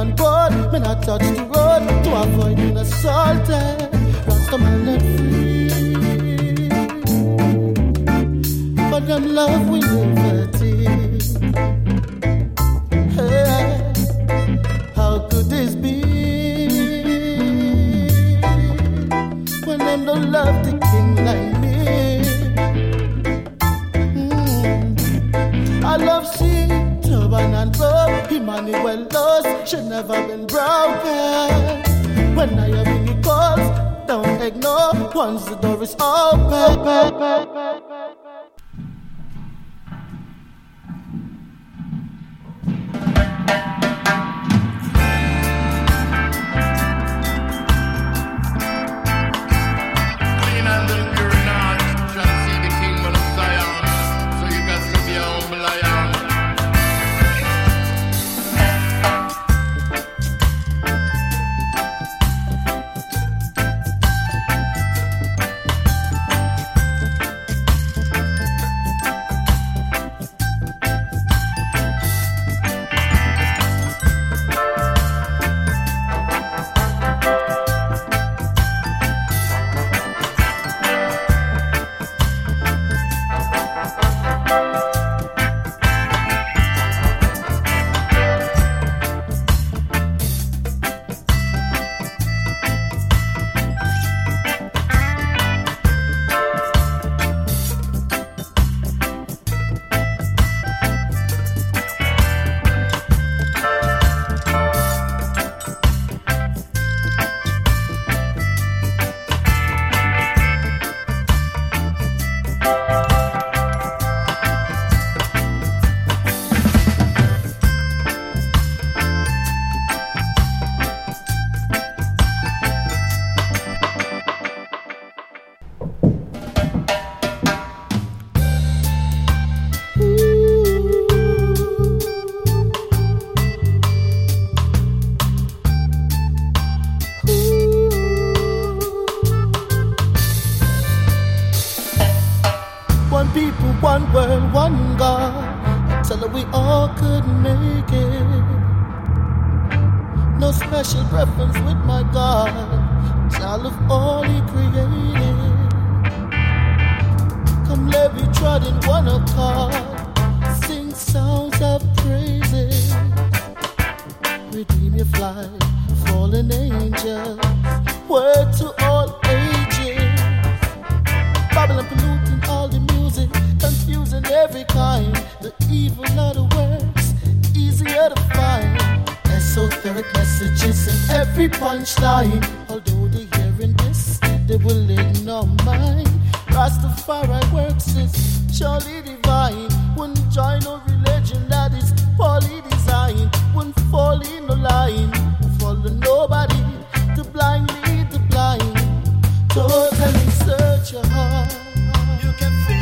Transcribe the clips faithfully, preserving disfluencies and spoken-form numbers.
and board. Me not touch the road to avoid being assaulted. Rasta man not free, but them love we never take. Hey, how could this be when them don't love the king like me? I love sea, turban and robe. Emmanuel lost, should never been broken. When I have any calls, don't ignore. Once the door is open. One world, one God. Tell her we all could make it. No special preference with my God. Child of all He created. Come let me trod in one accord. Sing songs of praises. Redeem your flight, fallen angels. Word to all ages. Babylon polluting all the music. Confusing every kind, the evil of the words, easier to find. Esoteric messages in every punchline. Although they hearing this, they will ignore mine. Rastafari works is surely divine. Wouldn't join no religion that is poorly designed. Wouldn't fall in no line, follow nobody to blind lead the blind. Totally search your heart. You can feel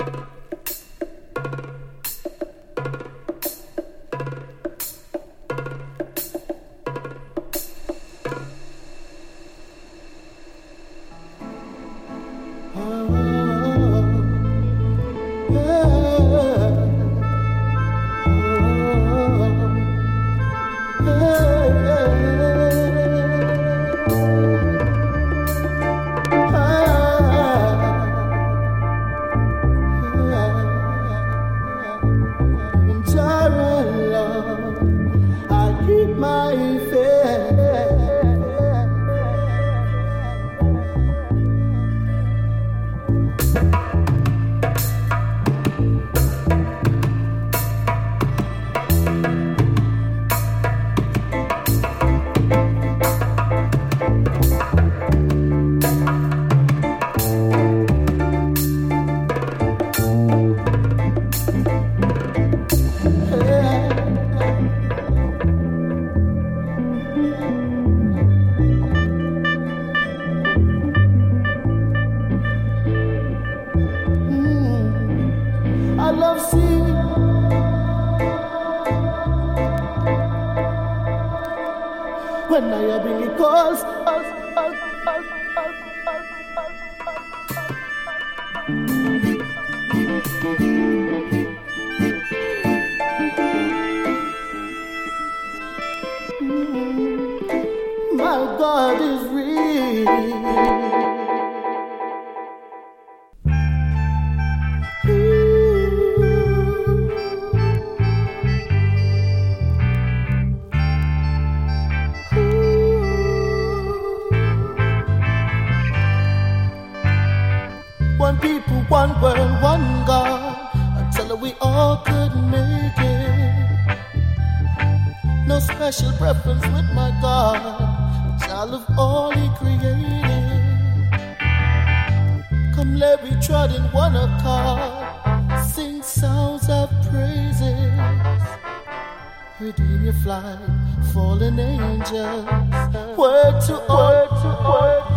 When I bring it calls, my God is real. One people, one world, one God, until we all could make it. No special preference with my God, child of all He created. Come, let me trot in one accord, sing sounds of praises. Redeem your flight, fallen angels, word to word to word.